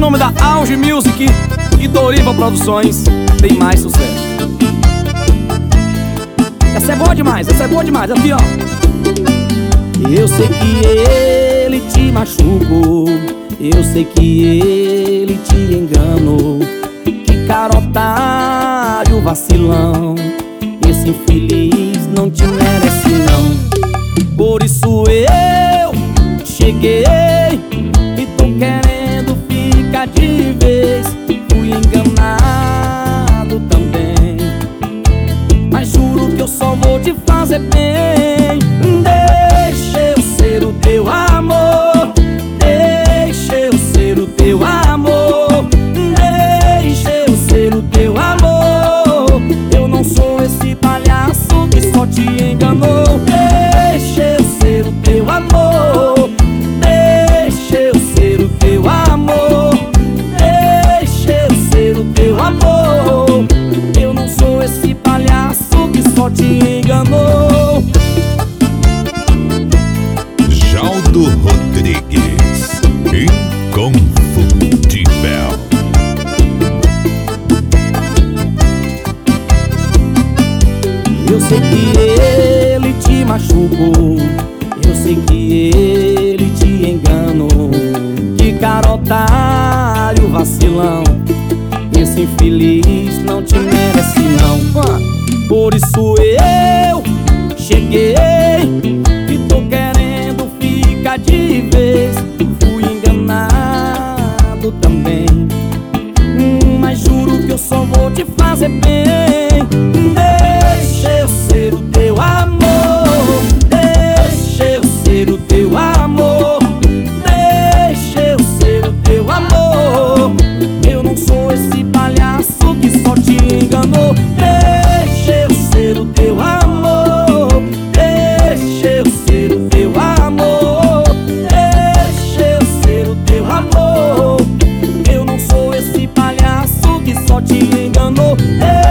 nome da Auge Music e Doriva Produções, tem mais sucesso. Essa é boa demais, aqui ó. Eu sei que ele te machucou, eu sei que ele te enganou. Que cara otário, vacilão, esse infeliz não te merece não. Por isso eu cheguei e tô querendo ficar de vez. Fui enganado também, mas juro que eu só vou te fazer bem. Deixa eu ser o teu amor, deixa eu ser o teu amor, deixa eu ser o teu amor. Eu não sou esse palhaço que só te enganou. Deixa eu ser o teu amor, deixa eu ser o teu amor, deixa eu ser o teu amor. Eu não sou esse palhaço que só te enganou. Jaldo Rodrigues, inconfundível. Eu sei que ele te machucou, eu sei que ele te enganou. Que cara otário, vacilão, esse infeliz não te merece não. Por isso eu cheguei e tô querendo ficar de vez. Fui enganado também, mas juro que eu só vou te fazer bem. Deixa eu ser o teu amor, deixa eu ser o teu amor, deixa eu ser o teu amor. Eu não sou esse palhaço que só te enganou. Deixa eu ser o teu amor, deixa eu ser o teu amor, deixa eu ser o teu amor. Eu não sou esse palhaço que só te enganou.